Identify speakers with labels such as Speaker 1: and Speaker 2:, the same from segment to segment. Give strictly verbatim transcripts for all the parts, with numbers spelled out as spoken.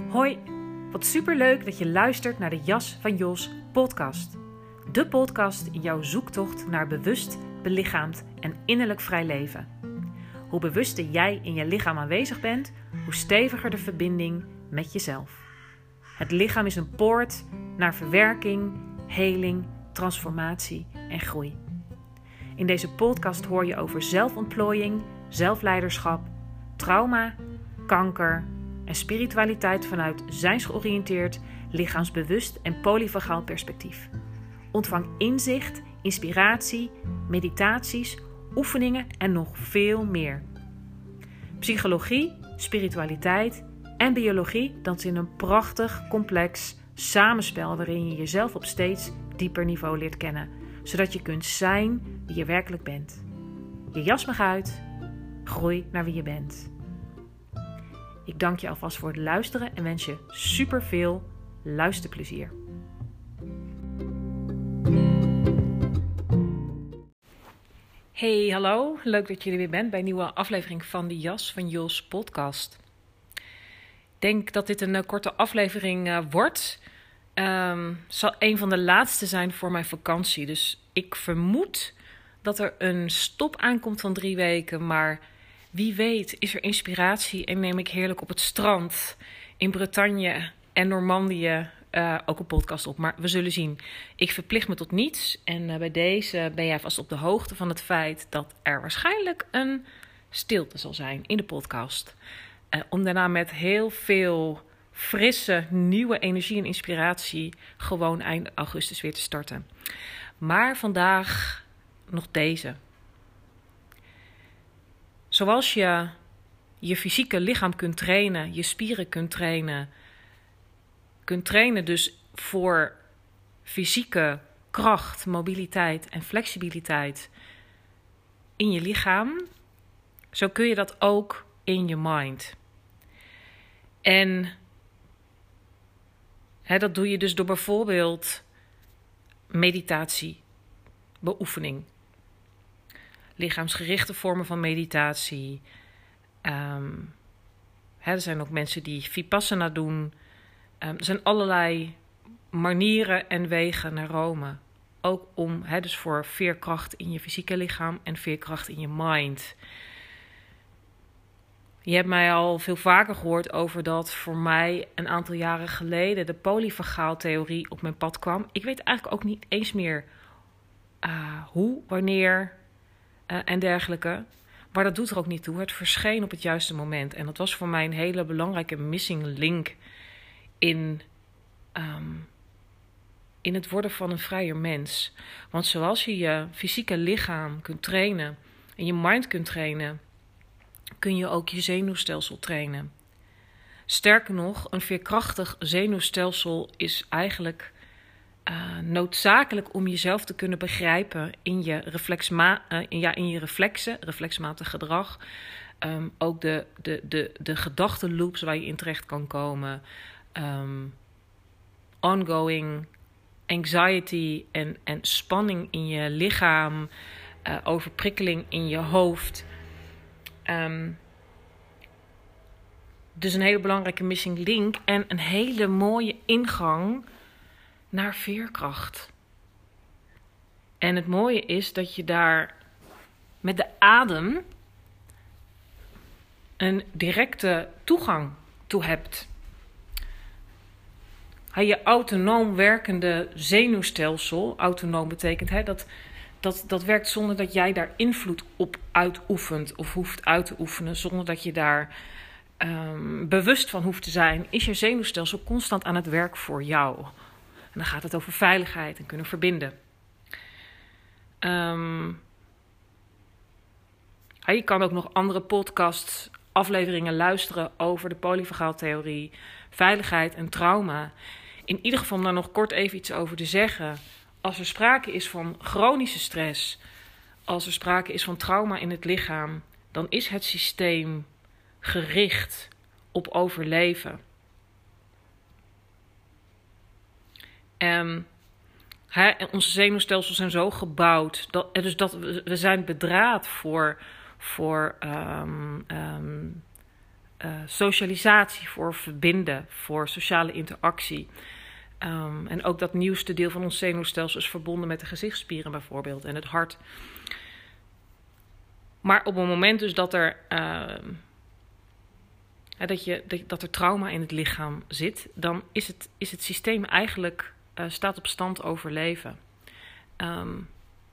Speaker 1: Hoi, wat superleuk dat je luistert naar de Jas van Jos podcast. De podcast in jouw zoektocht naar bewust, belichaamd en innerlijk vrij leven. Hoe bewuster jij in je lichaam aanwezig bent, hoe steviger de verbinding met jezelf. Het lichaam is een poort naar verwerking, heling, transformatie en groei. In deze podcast hoor je over zelfontplooiing, zelfleiderschap, trauma, kanker en spiritualiteit vanuit zijnsgeoriënteerd, lichaamsbewust en polyvagaal perspectief. Ontvang inzicht, inspiratie, meditaties, oefeningen en nog veel meer. Psychologie, spiritualiteit en biologie dansen in een prachtig, complex samenspel waarin je jezelf op steeds dieper niveau leert kennen, zodat je kunt zijn wie je werkelijk bent. Je jas mag uit, groei naar wie je bent. Ik dank je alvast voor het luisteren en wens je superveel luisterplezier. Hey, hallo. Leuk dat je er weer bent bij een nieuwe aflevering van de Jas van Jos podcast. Ik denk dat dit een uh, korte aflevering uh, wordt. Um, zal een van de laatste zijn voor mijn vakantie. Dus ik vermoed dat er een stop aankomt van drie weken. Maar wie weet is er inspiratie en neem ik heerlijk op het strand in Bretagne en Normandië uh, ook een podcast op. Maar we zullen zien. Ik verplicht me tot niets. En uh, bij deze ben jij vast op de hoogte van het feit dat er waarschijnlijk een stilte zal zijn in de podcast. Uh, om daarna met heel veel frisse, nieuwe energie en inspiratie gewoon eind augustus weer te starten. Maar vandaag nog deze. Zoals je je fysieke lichaam kunt trainen, je spieren kunt trainen, kunt trainen dus voor fysieke kracht, mobiliteit en flexibiliteit in je lichaam, zo kun je dat ook in je mind. En He, dat doe je dus door bijvoorbeeld meditatie, beoefening. Lichaamsgerichte vormen van meditatie. Um, he, er zijn ook mensen die Vipassana doen. Um, er zijn allerlei manieren en wegen naar Rome. Ook om, he, dus voor veerkracht in je fysieke lichaam en veerkracht in je mind. Je hebt mij al veel vaker gehoord over dat voor mij een aantal jaren geleden de polyvagaaltheorie op mijn pad kwam. Ik weet eigenlijk ook niet eens meer uh, hoe, wanneer uh, en dergelijke. Maar dat doet er ook niet toe. Het verscheen op het juiste moment. En dat was voor mij een hele belangrijke missing link in, um, in het worden van een vrijer mens. Want zoals je je fysieke lichaam kunt trainen en je mind kunt trainen, kun je ook je zenuwstelsel trainen. Sterker nog, een veerkrachtig zenuwstelsel is eigenlijk uh, noodzakelijk om jezelf te kunnen begrijpen in je, reflexma- uh, in, ja, in je reflexen, reflexmatig gedrag. Um, ook de, de, de, de gedachtenloops waar je in terecht kan komen. Um, ongoing anxiety en, en spanning in je lichaam. Uh, overprikkeling in je hoofd. Um, dus een hele belangrijke missing link en een hele mooie ingang naar veerkracht. En het mooie is dat je daar met de adem een directe toegang toe hebt. Je autonoom werkende zenuwstelsel, autonoom betekent hè, dat... Dat, dat werkt zonder dat jij daar invloed op uitoefent of hoeft uit te oefenen. Zonder dat je daar um, bewust van hoeft te zijn. Is je zenuwstelsel constant aan het werk voor jou. En dan gaat het over veiligheid en kunnen verbinden. Um, ja, je kan ook nog andere podcasts, afleveringen luisteren over de polyvagaaltheorie, veiligheid en trauma. In ieder geval om daar nog kort even iets over te zeggen. Als er sprake is van chronische stress, als er sprake is van trauma in het lichaam, dan is het systeem gericht op overleven. En hè, onze zenuwstelsels zijn zo gebouwd, dat, dus dat we, we zijn bedraad voor, voor um, um, uh, socialisatie, voor verbinden, voor sociale interactie. Um, en ook dat nieuwste deel van ons zenuwstelsel is verbonden met de gezichtsspieren bijvoorbeeld en het hart. Maar op het moment dus dat er, uh, dat, je, dat, dat er trauma in het lichaam zit, dan is het, is het systeem eigenlijk uh, staat op stand overleven. Um,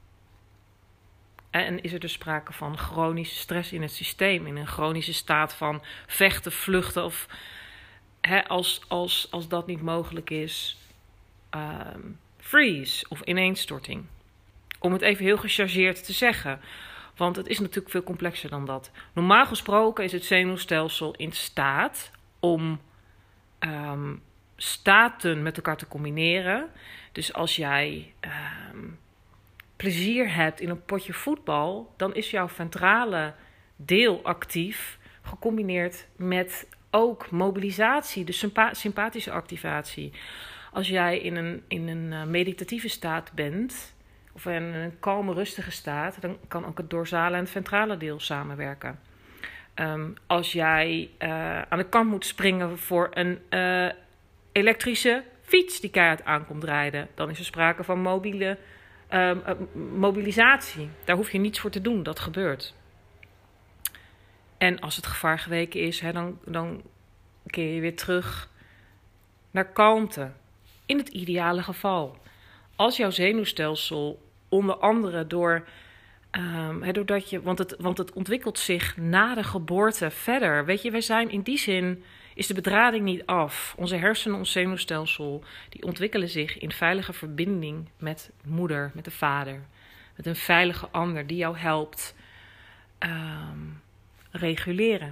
Speaker 1: en is er dus sprake van chronische stress in het systeem, in een chronische staat van vechten, vluchten of hè, als, als, als dat niet mogelijk is, um, freeze of ineenstorting. Om het even heel gechargeerd te zeggen. Want het is natuurlijk veel complexer dan dat. Normaal gesproken is het zenuwstelsel in staat om um, staten met elkaar te combineren. Dus als jij um, plezier hebt in een potje voetbal, dan is jouw ventrale deel actief, gecombineerd met ook mobilisatie, dus sympa- sympathische activatie. Als jij in een, in een uh, meditatieve staat bent, of in een kalme, rustige staat, dan kan ook het dorsale en het ventrale deel samenwerken. Um, als jij uh, aan de kant moet springen voor een uh, elektrische fiets die keihard aankomt rijden, dan is er sprake van mobiele, um, uh, mobilisatie. Daar hoef je niets voor te doen, dat gebeurt. En als het gevaar geweken is, hè, dan, dan keer je weer terug naar kalmte. In het ideale geval. Als jouw zenuwstelsel onder andere door, um, he, doordat je, want het, want het ontwikkelt zich na de geboorte verder. Weet je, wij zijn in die zin, is de bedrading niet af. Onze hersenen, ons zenuwstelsel, die ontwikkelen zich in veilige verbinding met moeder, met de vader. Met een veilige ander die jou helpt um, reguleren.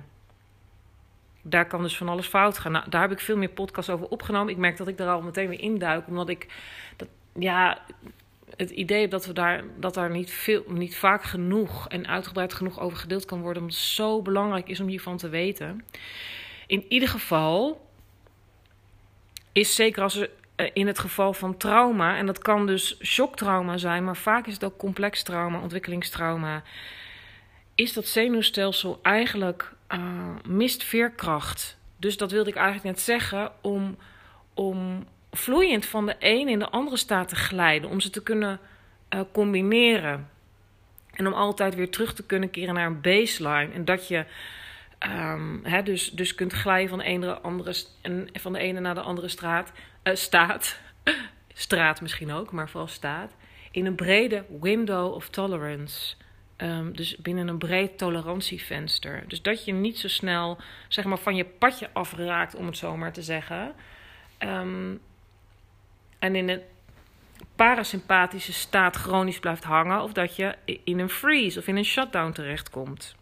Speaker 1: Daar kan dus van alles fout gaan. Nou, daar heb ik veel meer podcasts over opgenomen. Ik merk dat ik daar al meteen weer induik, omdat ik dat, ja, het idee heb dat we daar, dat daar niet veel, niet vaak genoeg en uitgebreid genoeg over gedeeld kan worden, omdat het zo belangrijk is om hiervan te weten. In ieder geval is zeker als er in het geval van trauma, en dat kan dus shocktrauma zijn, maar vaak is het ook complex trauma, ontwikkelingstrauma, is dat zenuwstelsel eigenlijk uh, mist veerkracht. Dus dat wilde ik eigenlijk net zeggen, om, om vloeiend van de ene in de andere staat te glijden, om ze te kunnen uh, combineren. En om altijd weer terug te kunnen keren naar een baseline. En dat je um, hè, dus, dus kunt glijden van de ene, andere, en van de ene naar de andere straat, uh, staat. Straat misschien ook, maar vooral staat. In een brede window of tolerance. Um, dus binnen een breed tolerantievenster. Dus dat je niet zo snel, zeg maar, van je padje afraakt, om het zo maar te zeggen. Um, en in een parasympathische staat chronisch blijft hangen, of dat je in een freeze of in een shutdown terechtkomt.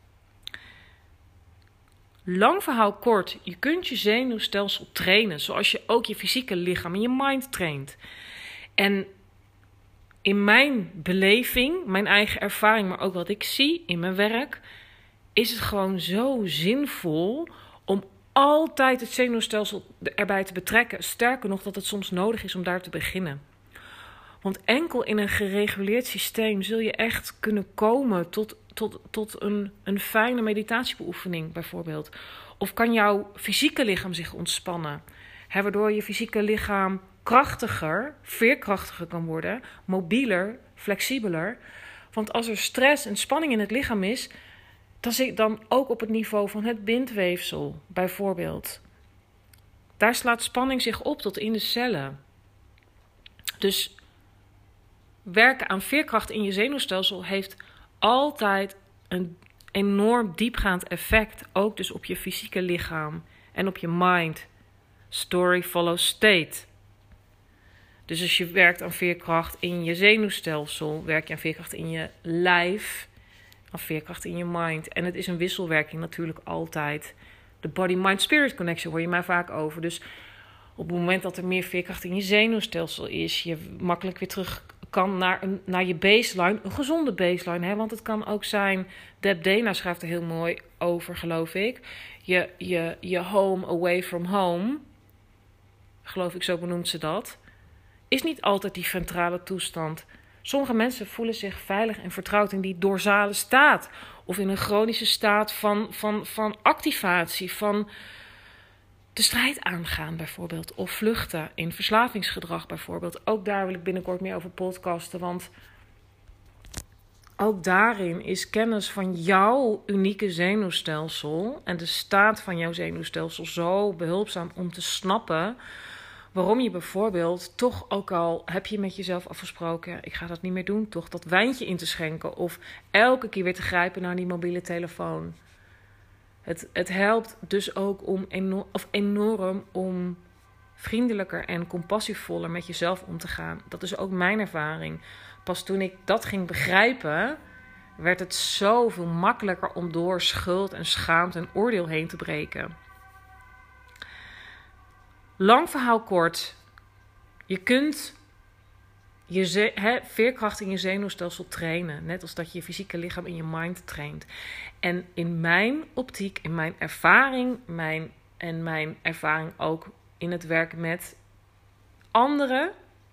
Speaker 1: Lang verhaal kort, je kunt je zenuwstelsel trainen, zoals je ook je fysieke lichaam en je mind traint. En in mijn beleving, mijn eigen ervaring, maar ook wat ik zie in mijn werk, is het gewoon zo zinvol om altijd het zenuwstelsel erbij te betrekken. Sterker nog, dat het soms nodig is om daar te beginnen. Want enkel in een gereguleerd systeem zul je echt kunnen komen tot, tot, tot een, een fijne meditatiebeoefening bijvoorbeeld. Of kan jouw fysieke lichaam zich ontspannen, hè, waardoor je fysieke lichaam krachtiger, veerkrachtiger kan worden, mobieler, flexibeler. Want als er stress en spanning in het lichaam is, dan zit dan ook op het niveau van het bindweefsel, bijvoorbeeld. Daar slaat spanning zich op tot in de cellen. Dus werken aan veerkracht in je zenuwstelsel heeft altijd een enorm diepgaand effect, ook dus op je fysieke lichaam en op je mind. Story follows state. Dus als je werkt aan veerkracht in je zenuwstelsel, werk je aan veerkracht in je lijf, aan veerkracht in je mind. En het is een wisselwerking natuurlijk altijd. De body-mind-spirit connection hoor je mij vaak over. Dus op het moment dat er meer veerkracht in je zenuwstelsel is, je makkelijk weer terug kan naar, een, naar je baseline, een gezonde baseline. Hè? Want het kan ook zijn, Deb Dana schrijft er heel mooi over, geloof ik. Je, je, je home away from home, geloof ik, zo benoemt ze dat, is niet altijd die ventrale toestand. Sommige mensen voelen zich veilig en vertrouwd in die dorsale staat. of in een chronische staat van, van, van activatie, van de strijd aangaan bijvoorbeeld. Of vluchten in verslavingsgedrag bijvoorbeeld. Ook daar wil ik binnenkort meer over podcasten, want ook daarin is kennis van jouw unieke zenuwstelsel en de staat van jouw zenuwstelsel zo behulpzaam om te snappen waarom je bijvoorbeeld toch, ook al heb je met jezelf afgesproken, ik ga dat niet meer doen, toch dat wijntje in te schenken of elke keer weer te grijpen naar die mobiele telefoon. Het, het helpt dus ook om enorm, of enorm om vriendelijker en compassievoller met jezelf om te gaan. Dat is ook mijn ervaring. Pas toen ik dat ging begrijpen, werd het zoveel makkelijker om door schuld en schaamte en oordeel heen te breken. Lang verhaal kort. Je kunt je ze- he, veerkracht in je zenuwstelsel trainen. Net als dat je je fysieke lichaam in je mind traint. En in mijn optiek, in mijn ervaring, mijn, en mijn ervaring ook in het werk met anderen,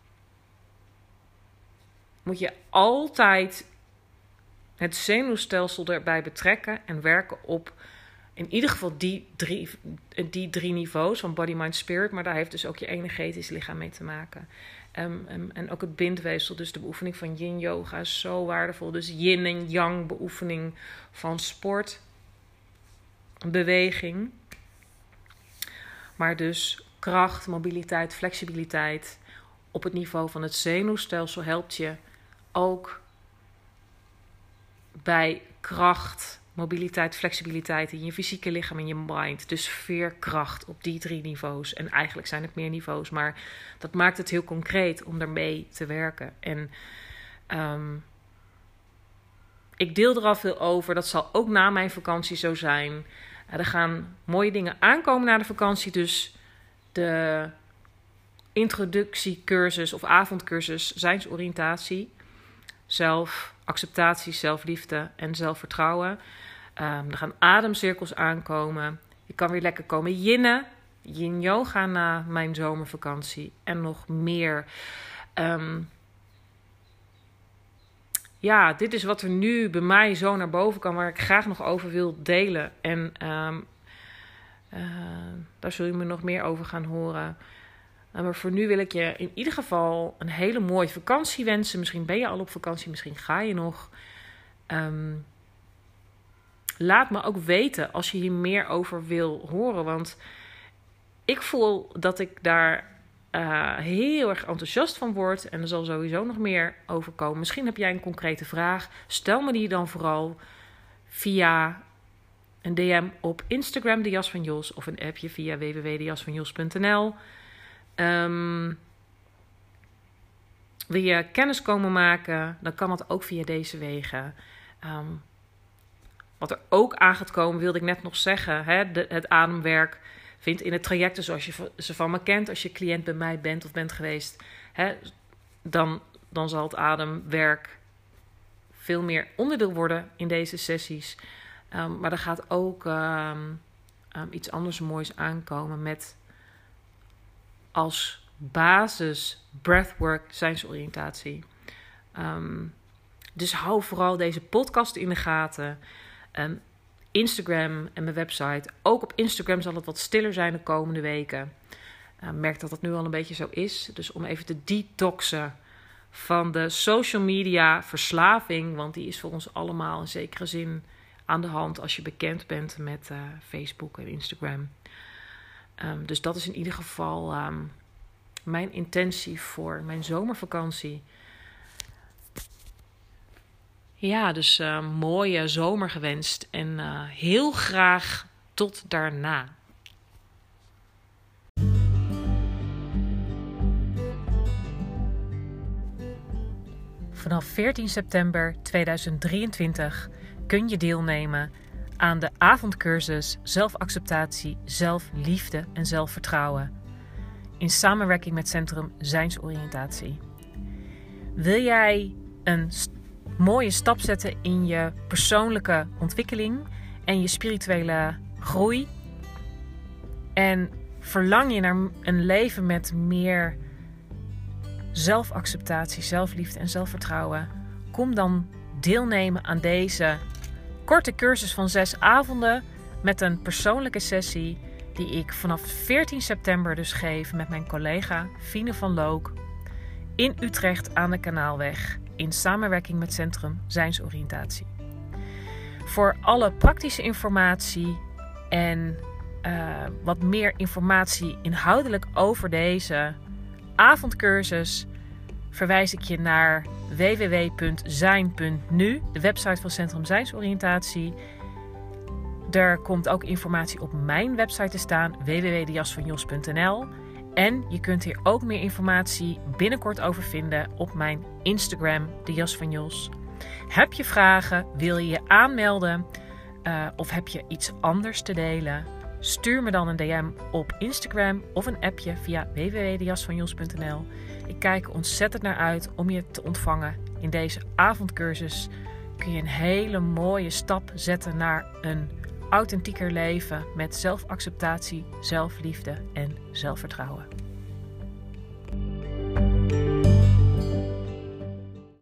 Speaker 1: moet je altijd het zenuwstelsel erbij betrekken en werken op in ieder geval die drie, die drie niveaus van body, mind, spirit. Maar daar heeft dus ook je energetisch lichaam mee te maken. Um, um, en ook het bindweefsel, dus de beoefening van yin yoga is zo waardevol. Dus yin en yang beoefening van sport, beweging. Maar dus kracht, mobiliteit, flexibiliteit op het niveau van het zenuwstelsel helpt je ook bij kracht, mobiliteit, flexibiliteit in je fysieke lichaam en je mind. Dus veerkracht op die drie niveaus. En eigenlijk zijn het meer niveaus, maar dat maakt het heel concreet om daarmee te werken. En um, ik deel er al veel over. Dat zal ook na mijn vakantie zo zijn. Uh, er gaan mooie dingen aankomen na de vakantie. Dus de introductiecursus of avondcursus zijnsoriëntatie, zelfacceptatie, zelfliefde en zelfvertrouwen. Um, er gaan ademcirkels aankomen. Je kan weer lekker komen yinnen. Yin yoga na mijn zomervakantie. En nog meer. Um, ja, dit is wat er nu bij mij zo naar boven kan, waar ik graag nog over wil delen. En um, uh, daar zul je me nog meer over gaan horen. Uh, maar voor nu wil ik je in ieder geval een hele mooie vakantie wensen. Misschien ben je al op vakantie, misschien ga je nog. Um, laat me ook weten als je hier meer over wil horen. Want ik voel dat ik daar uh, heel erg enthousiast van word. En er zal sowieso nog meer over komen. Misschien heb jij een concrete vraag. Stel me die dan vooral via een D M op Instagram, de Jas van Jos. Of een appje via w w w punt de jas van jos punt n l. Um, wil je kennis komen maken, dan kan dat ook via deze wegen. Um, wat er ook aan gaat komen, wilde ik net nog zeggen. Hè, de, het ademwerk vindt in het trajecten zoals je ze van me kent. Als je cliënt bij mij bent of bent geweest, hè, dan, dan zal het ademwerk veel meer onderdeel worden in deze sessies. Um, maar er gaat ook um, um, iets anders moois aankomen met als basis breathwork, zijnsoriëntatie. Um, dus hou vooral deze podcast in de gaten. Um, Instagram en mijn website. Ook op Instagram zal het wat stiller zijn de komende weken. Ik uh, merk dat dat nu al een beetje zo is. Dus om even te detoxen van de social media verslaving. Want die is voor ons allemaal in zekere zin aan de hand als je bekend bent met uh, Facebook en Instagram. Um, dus dat is in ieder geval um, mijn intentie voor mijn zomervakantie. Ja, dus uh, mooie zomer gewenst en uh, heel graag tot daarna. Vanaf veertien september tweeduizend drieëntwintig kun je deelnemen aan de avondcursus Zelfacceptatie, Zelfliefde en Zelfvertrouwen in samenwerking met Centrum Zijnsoriëntatie. Wil jij een st- mooie stap zetten in je persoonlijke ontwikkeling en je spirituele groei? En verlang je naar een leven met meer zelfacceptatie, zelfliefde en zelfvertrouwen? Kom dan deelnemen aan deze korte cursus van zes avonden met een persoonlijke sessie die ik vanaf veertien september dus geef met mijn collega Fine van Look in Utrecht aan de Kanaalweg in samenwerking met Centrum Zijnsoriëntatie. Voor alle praktische informatie en uh, wat meer informatie inhoudelijk over deze avondcursus verwijs ik je naar w w w punt zijn punt n u, de website van Centrum Zijnsoriëntatie. Er komt ook informatie op mijn website te staan, w w w punt de jas van jos punt n l. En je kunt hier ook meer informatie binnenkort over vinden op mijn Instagram, de jas van Jos. Heb je vragen, wil je je aanmelden uh, of heb je iets anders te delen? Stuur me dan een D M op Instagram of een appje via w w w punt de jas van jos punt n l. Ik kijk er ontzettend naar uit om je te ontvangen. In deze avondcursus kun je een hele mooie stap zetten naar een authentieker leven met zelfacceptatie, zelfliefde en zelfvertrouwen.